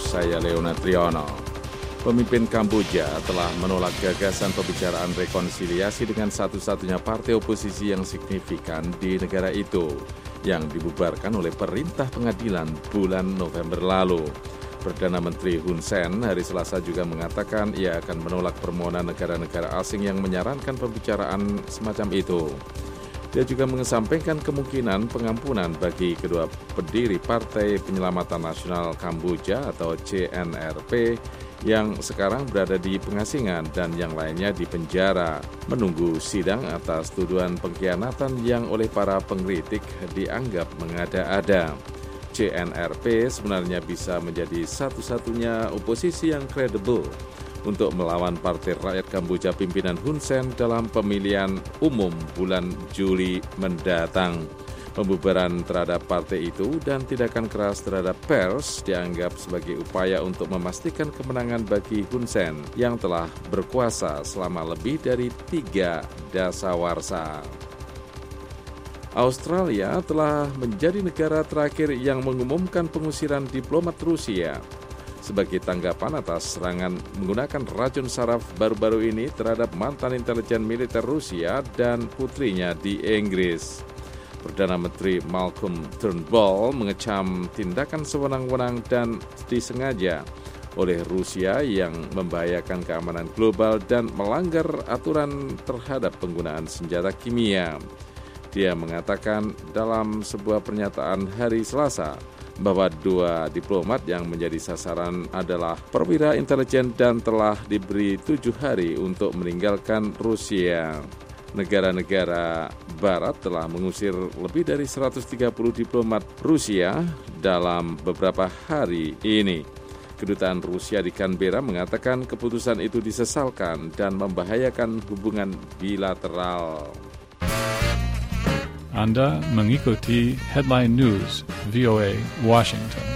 saya Leonard Triono. Pemimpin Kamboja telah menolak gagasan pembicaraan rekonsiliasi dengan satu-satunya partai oposisi yang signifikan di negara itu, yang dibubarkan oleh perintah pengadilan bulan November lalu. Perdana Menteri Hun Sen hari Selasa juga mengatakan ia akan menolak permohonan negara-negara asing yang menyarankan pembicaraan semacam itu. Dia juga mengesampingkan kemungkinan pengampunan bagi kedua pendiri Partai Penyelamatan Nasional Kamboja atau CNRP yang sekarang berada di pengasingan dan yang lainnya di penjara, menunggu sidang atas tuduhan pengkhianatan yang oleh para pengkritik dianggap mengada-ada. CNRP sebenarnya bisa menjadi satu-satunya oposisi yang kredibel untuk melawan Partai Rakyat Kamboja pimpinan Hun Sen dalam pemilihan umum bulan Juli mendatang. Pembubaran terhadap partai itu dan tindakan keras terhadap pers dianggap sebagai upaya untuk memastikan kemenangan bagi Hun Sen yang telah berkuasa selama lebih dari 3 dasawarsa. Australia telah menjadi negara terakhir yang mengumumkan pengusiran diplomat Rusia sebagai tanggapan atas serangan menggunakan racun saraf baru-baru ini terhadap mantan intelijen militer Rusia dan putrinya di Inggris. Perdana Menteri Malcolm Turnbull mengecam tindakan sewenang-wenang dan disengaja oleh Rusia yang membahayakan keamanan global dan melanggar aturan terhadap penggunaan senjata kimia. Dia mengatakan dalam sebuah pernyataan hari Selasa bahwa 2 diplomat yang menjadi sasaran adalah perwira intelijen dan telah diberi 7 hari untuk meninggalkan Rusia. Negara-negara Barat telah mengusir lebih dari 130 diplomat Rusia dalam beberapa hari ini. Kedutaan Rusia di Canberra mengatakan keputusan itu disesalkan dan membahayakan hubungan bilateral. Anda mengikuti Headline News, VOA, Washington.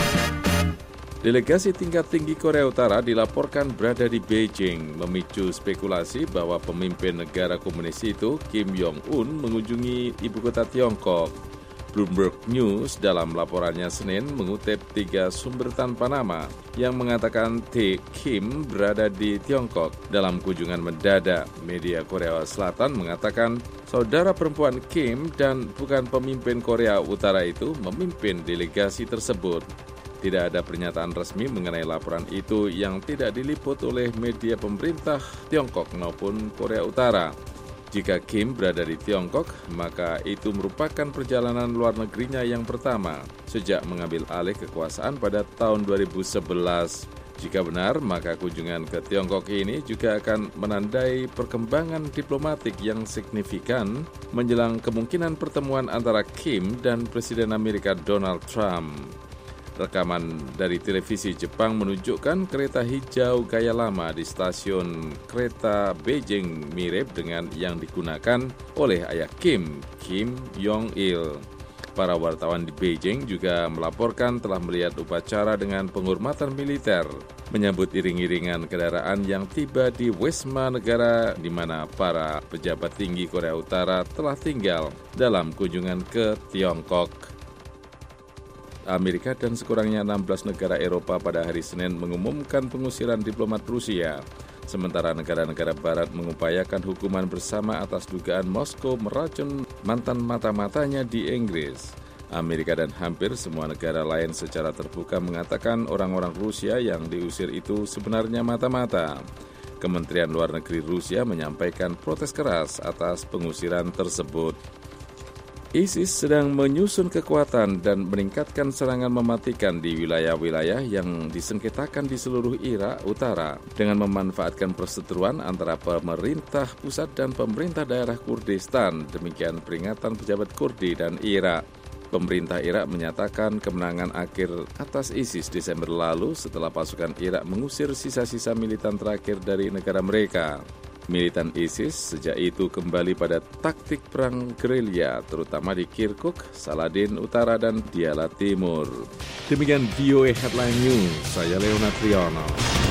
Delegasi tingkat tinggi Korea Utara dilaporkan berada di Beijing, memicu spekulasi bahwa pemimpin negara komunis itu, Kim Jong-un, mengunjungi ibu kota Tiongkok. Bloomberg News dalam laporannya Senin mengutip 3 sumber tanpa nama yang mengatakan Kim berada di Tiongkok dalam kunjungan mendadak. Media Korea Selatan mengatakan saudara perempuan Kim dan bukan pemimpin Korea Utara itu memimpin delegasi tersebut. Tidak ada pernyataan resmi mengenai laporan itu yang tidak diliput oleh media pemerintah Tiongkok maupun Korea Utara. Jika Kim berada di Tiongkok, maka itu merupakan perjalanan luar negerinya yang pertama sejak mengambil alih kekuasaan pada tahun 2011. Jika benar, maka kunjungan ke Tiongkok ini juga akan menandai perkembangan diplomatik yang signifikan menjelang kemungkinan pertemuan antara Kim dan Presiden Amerika Donald Trump. Rekaman dari televisi Jepang menunjukkan kereta hijau gaya lama di stasiun kereta Beijing mirip dengan yang digunakan oleh ayah Kim Jong-il. Para wartawan di Beijing juga melaporkan telah melihat upacara dengan penghormatan militer menyambut iring-iringan kendaraan yang tiba di Wisma Negara di mana para pejabat tinggi Korea Utara telah tinggal dalam kunjungan ke Tiongkok. Amerika dan sekurangnya 16 negara Eropa pada hari Senin mengumumkan pengusiran diplomat Rusia, sementara negara-negara Barat mengupayakan hukuman bersama atas dugaan Moskow meracun mantan mata-matanya di Inggris. Amerika dan hampir semua negara lain secara terbuka mengatakan orang-orang Rusia yang diusir itu sebenarnya mata-mata. Kementerian Luar Negeri Rusia menyampaikan protes keras atas pengusiran tersebut. ISIS sedang menyusun kekuatan dan meningkatkan serangan mematikan di wilayah-wilayah yang disengketakan di seluruh Irak Utara dengan memanfaatkan perseteruan antara pemerintah pusat dan pemerintah daerah Kurdistan, demikian peringatan pejabat Kurdi dan Irak. Pemerintah Irak menyatakan kemenangan akhir atas ISIS Desember lalu setelah pasukan Irak mengusir sisa-sisa militan terakhir dari negara mereka. Militan ISIS sejak itu kembali pada taktik perang gerilya, terutama di Kirkuk, Saladin Utara, dan Diyala Timur. Demikian VOA Headline News, saya Leonard Triono.